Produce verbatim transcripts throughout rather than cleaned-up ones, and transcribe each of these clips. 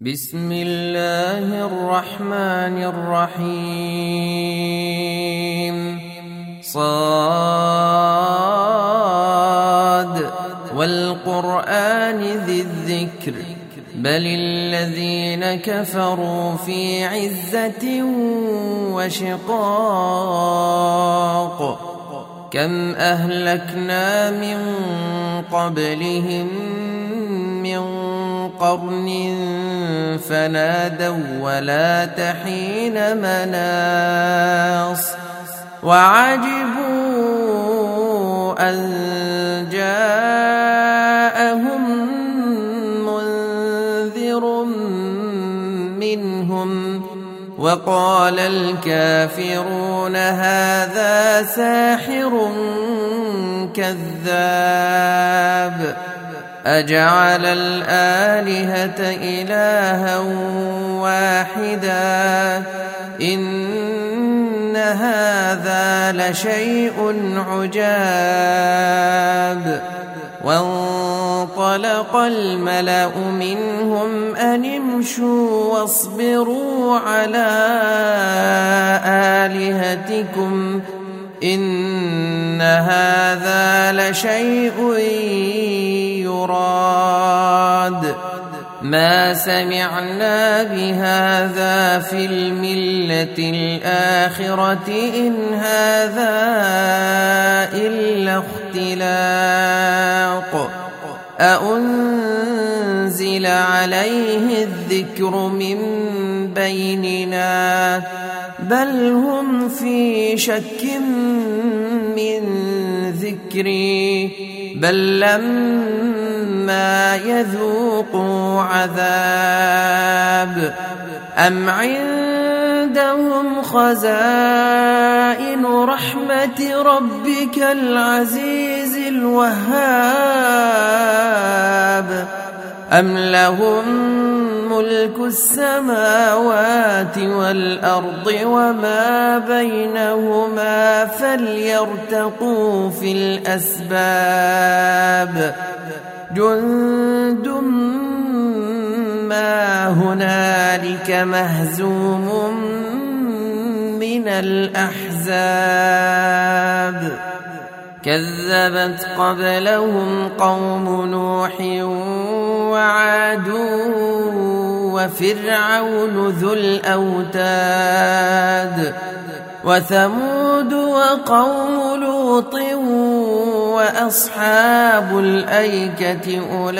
بسم الله الرحمن الرحيم. صاد والقرآن ذي الذكر بل الذين كفروا في عزة وشقاق كم أهلكنا من قبلهم من قرن فنادوا ولا تحين مناص وعجبوا أن جاءهم منذر منهم وقال الكافرون هذا ساحر كذاب أجعل الآلهة إلها واحدا إن هذا لشيء عجاب. وانطلق الملأ منهم أن امشوا واصبروا على آلهتكم إن هذا لشيء يراد ما سمعنا بهذا في الملة الآخرة إن هذا إلا اختلاق أأنزل عليه الذكر من بيننا بل هم في شك من ذكري بل لما يذوقوا عذاب أم عندهم خزائن رحمة ربك العزيز الوهاب أم لهم ملك السماوات والأرض وما بينهما فليرتقوا في الأسباب جند ما هنالك مهزوم من الأحزاب كذبت قبلهم قوم نوح وعاد وفرعون ذو الأوتاد وثمود وقوم لوط وأصحاب الأيكة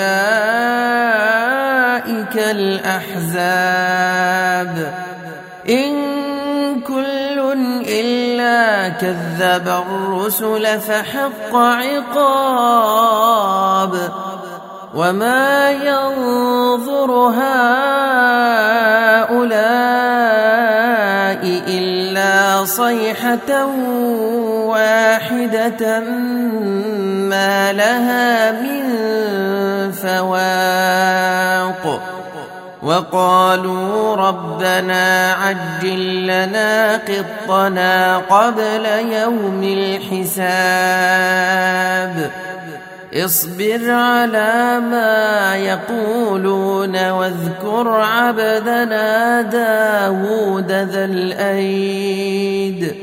أولئك الأحزاب إن كل إلا كذب الرسل فحق عقاب وما ينظر هؤلاء إلا صيحة واحدة ما لها من فواق وقالوا ربنا عجل لنا قطنا قبل يوم الحساب اصبر على ما يقولون واذكر عبدنا داود ذا الأيد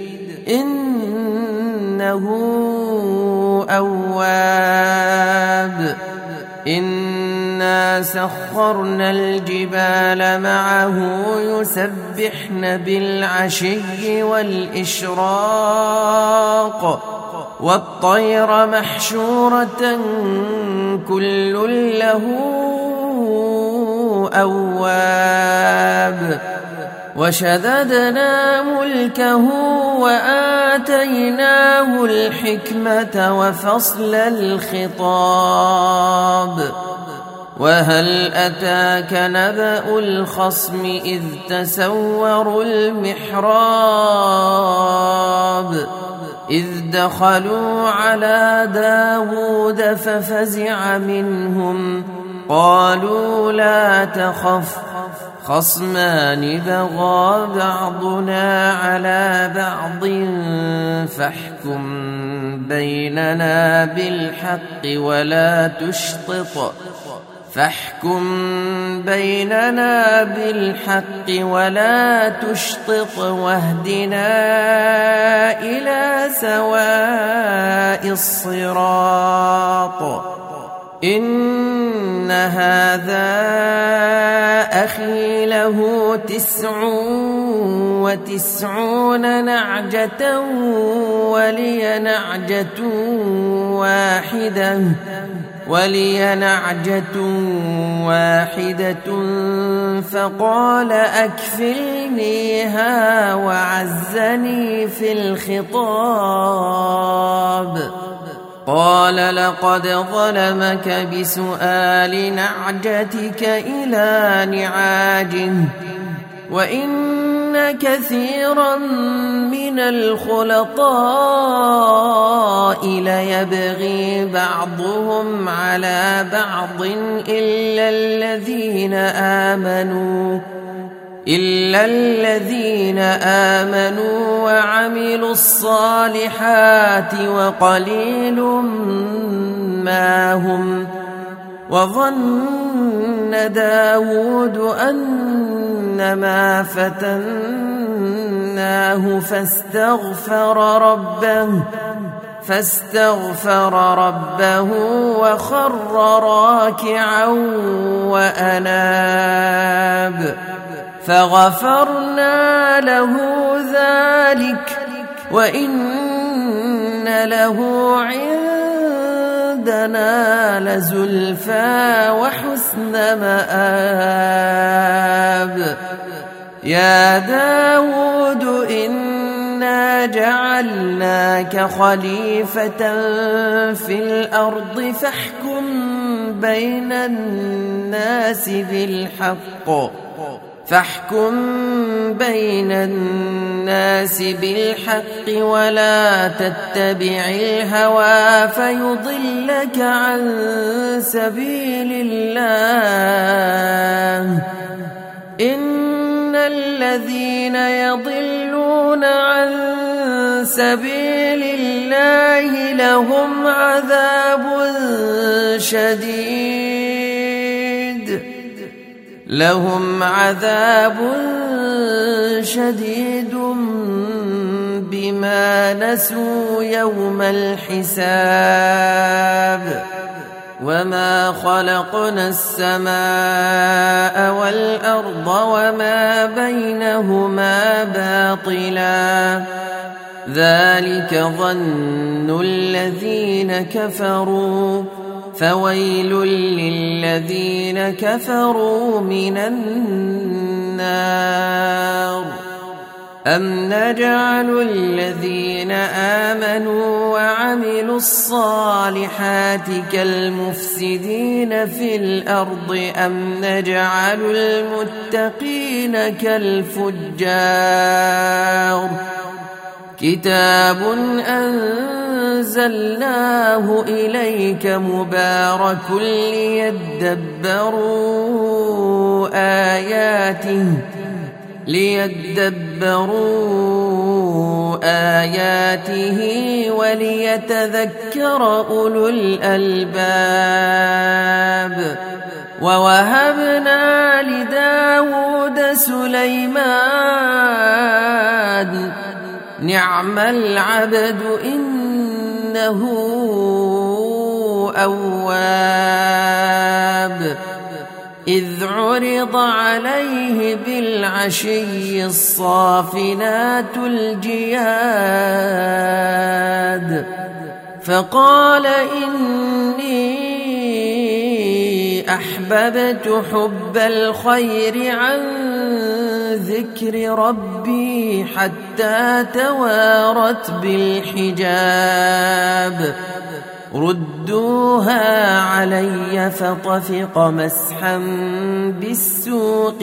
إنه أواب إنا سخرنا الجبال معه يسبحن بالعشي والإشراق والطير محشورة كل له أواب وشددنا ملكه وآتيناه الحكمة وفصل الخطاب وهل أتاك نبأ الخصم إذ تسوروا المحراب إذ دخلوا على داود ففزع منهم قالوا لا تخف خصمان بغى بعضنا على بعض فاحكم بيننا بالحق ولا تشطط فاحكم بيننا بالحق ولا تشطط واهدنا إلى سواء الصراط إن هذا أخي له تسع وتسعون نعجة ولي نعجة واحدة ولي نعجة واحدة فقال أكفلنيها وعزني في الخطاب قال لقد ظلمك بسؤال نعجتك إلى نعاجه وإن كثيرا من الخلطاء ليبغي بعضهم على بعض إلا الذين آمنوا إلا الذين آمنوا وعملوا الصالحات وقليل ما هم وظن داود أنما فتناه فاستغفر ربه فاستغفر ربه وخر راكعا وأناب فغفرنا له ذلك وإن له عندنا لزلفى وحسن مآب يا داود إنا جعلناك خليفة في الأرض فاحكم بين الناس بالحق فاحكم بين الناس بالحق ولا تتبع الهوى فيضلك عن سبيل الله إن الذين يضلون عن سبيل الله لهم عذاب شديد لهم عذاب شديد بما نسوا يوم الحساب وما خلقنا السماء والأرض وما بينهما باطلا ذلك ظن الذين كفروا فويل للذين كفروا من النار أم نجعل الذين آمنوا وعملوا الصالحات كالمفسدين في الأرض أم نجعل المتقين كالفجار كتاب أنزلناه إليك مبارك ليدبروا آياته ليدبروا آياته وليتذكر أولو الألباب ووهبنا لداود سليمان نعم العبد إنه أواب إذ عرض عليه بالعشي الصافنات الجياد فقال إني أحببت حب الخير عن ذكر ربي حتى توارت بالحجاب ردوها علي فطفق مسحا بالسوق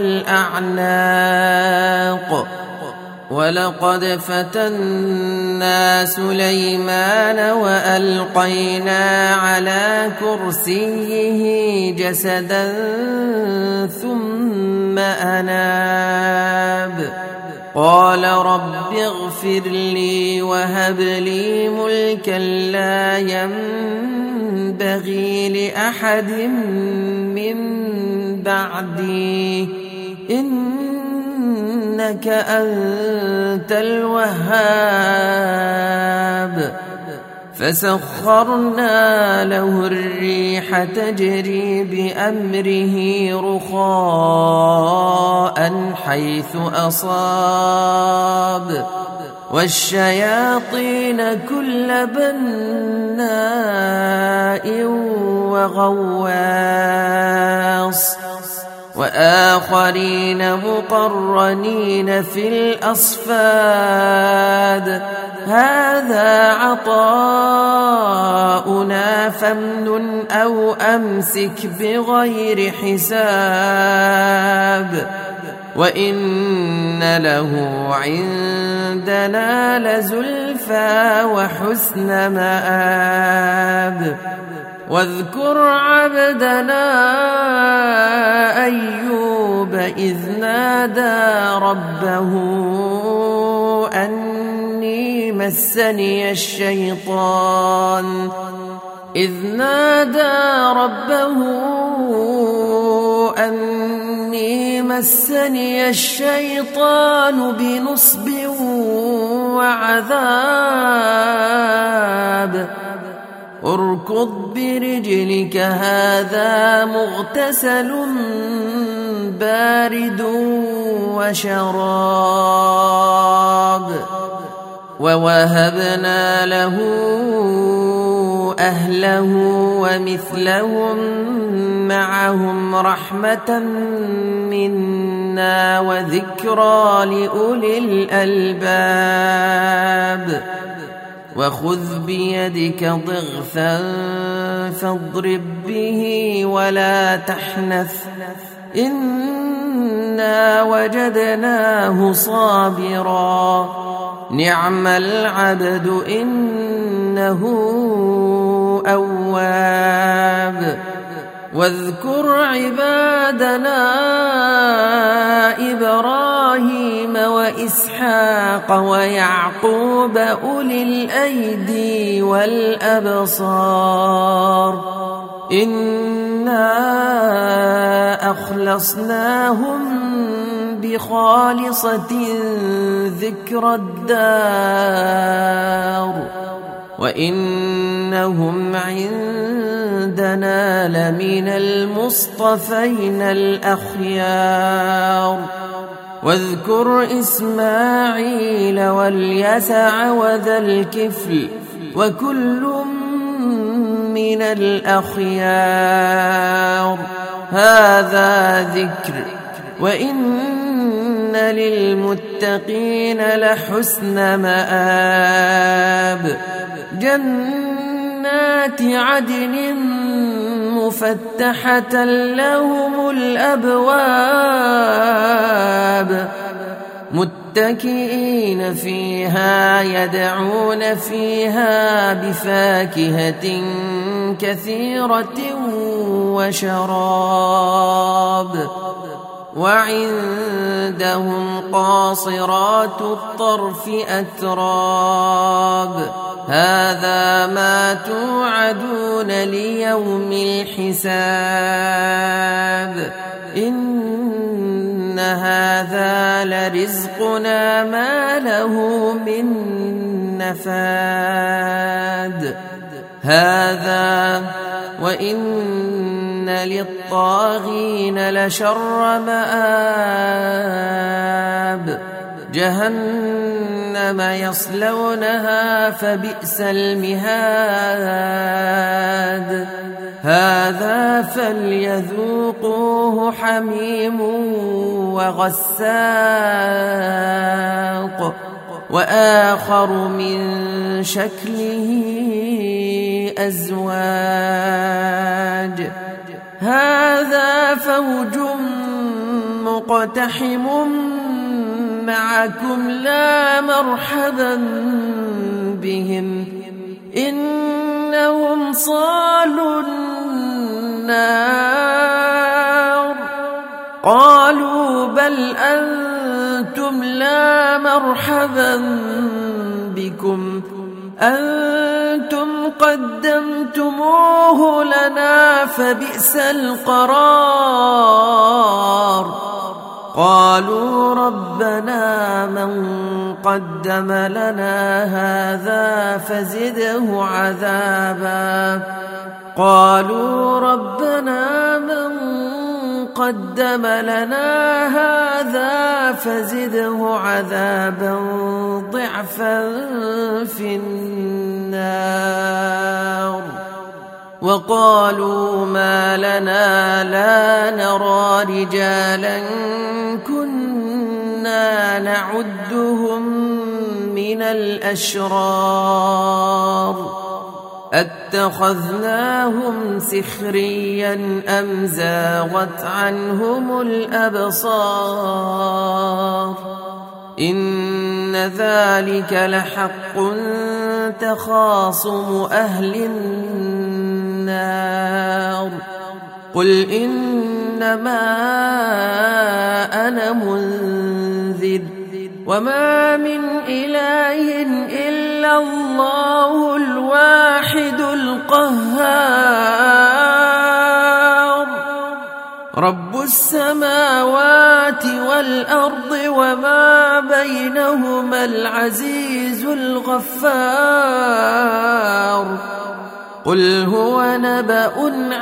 والأعناق ولقد فتنا سليمان وألقينا على كرسيه جسدا ثم أناب قال رب اغفر لي وهب لي ملكا لا ينبغي لأحد من بعدي إنك أنت الوهاب. فسخرنا له الريح تجري بأمره رخاء حيث أصاب والشياطين كل بناء وغواص وآخرين مقرنين في الأصفاد هذا عطاؤنا فامنن أو أمسك بغير حساب وإن له عندنا لزلفى وحسن مآب. واذكر عبدنا أيوب إذ نادى ربه أني مسني الشيطان إذ نادى ربه أني مسني الشيطان بنصب وعذاب اركض برجلك هذا مغتسل بارد وشراب. ووهبنا له أهله ومثلهم معهم رحمة منا وذكرى لأولي الألباب. وخذ بيدك ضغثا فاضرب به ولا تحنث إنا وجدناه صابرا نعم العبد إنه أواب. واذكر عبادنا إبراهيم وإسحاق ويعقوب أولي الأيدي والأبصار إنا أخلصناهم بخالصة ذكر الدار وإنهم عندنا لمن المصطفين الأخيار. واذكر إسماعيل واليسع وذا الكفل وكل من الأخيار هذا ذكر وإن للمتقين لحسن مآب. جنات عدن مفتحة لهم الأبواب متكئين فيها يدعون فيها بفاكهة كثيرة وشراب. وعندهم قاصرات الطرف أتراب هذا ما توعدون ليوم الحساب إن هذا لرزقنا ما له من نفاد. هذا وإن للطاغين لشر مآب جهنم يصلونها فبئس المهاد. هذا فليذوقوه حميم وغساق وآخر من شكله أزواج. هذا فوج مقتحم معكم لا مرحبا بهم إنهم صالوا النار. قالوا بل أنتم لا مرحبا بكم أنتم قدمتموه لنا فبئس القرار. قالوا ربنا من قدم لنا هذا فزده عذابا قالوا ربنا من قدم لنا هذا فزده عذابا ضعفا في النار. وقالوا ما لنا لا نرى رجالا كنا نعدهم من الأشرار أتخذناهم سخريا أم زاغت عنهم الأبصار إن ذلك لحق تخاصم أهل النار. قل إنما أنا منذر وما من إله إلا الله الواحد القهار رب السماوات والأرض وما بينهما العزيز الغفار. قل هو نبأ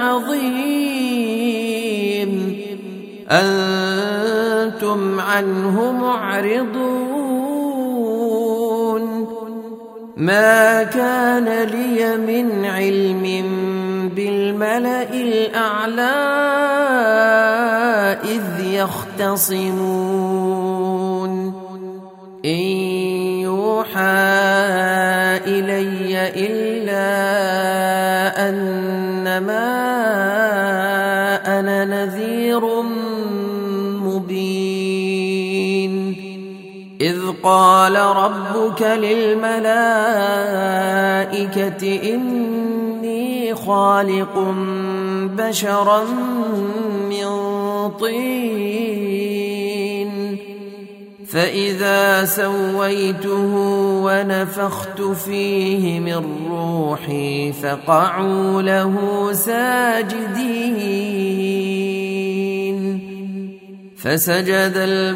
عظيم أنتم عنه معرضون. ما كان لي من علم بالملأ الأعلى إذ يختصمون إن يوحى إلي إلا أنما أنا نذير مبين. إذ قال ربك للملائكة إني خالق بشرا من طين فإذا سويته ونفخت فيه من روحي فقعوا له ساجدين. فسجد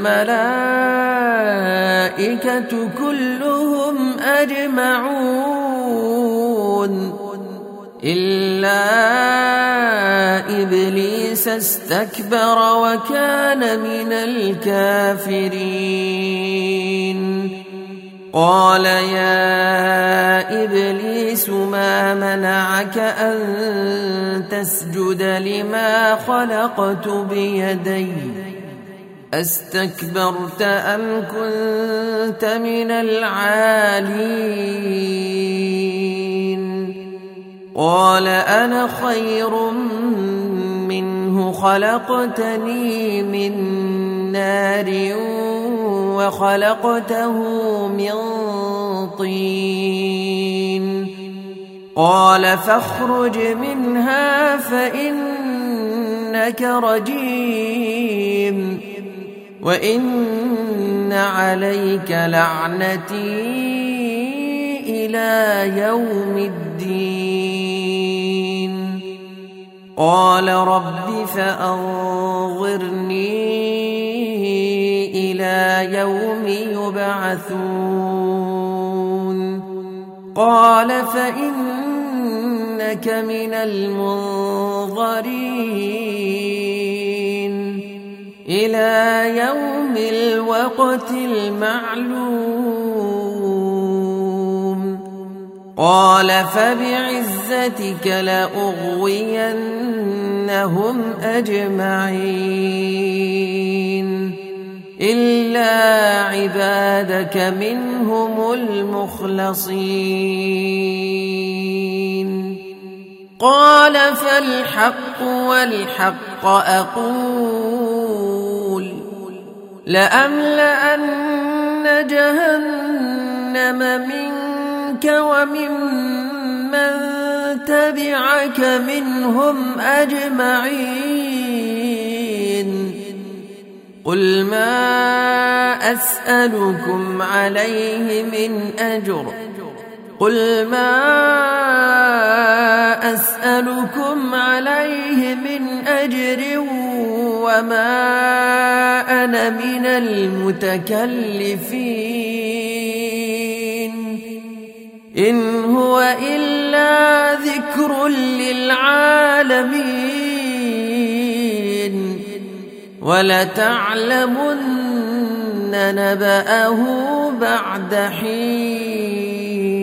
الملائكة كلهم أجمعون إلا إبليس استكبر وكان من الكافرين. قال يا إبليس ما منعك أن تسجد لما خلقت بيدي أستكبرت أم كنت من العالين؟ قال أنا خير منه خلقتني من نار وخلقته من طين. قال فاخرج منها فإنك رجيم وإن عليك لعنتي إلى يوم الدين. قال رب فأنظرني إلى يوم يبعثون. قال فإنك من المنظرين إلى يوم الوقت المعلوم. قال فبعزتك لأغوينهم أجمعين إلا عبادك منهم المخلصين. قال فالحق والحق أقول لأملأن جهنم منك وممن تبعك منهم أجمعين. قل ما أسألكم عليه من أجر قل ما أسألكم عليه من أجر وما أنا من المتكلفين إن هو إلا ذكر للعالمين ولتعلمن نبأه بعد حين.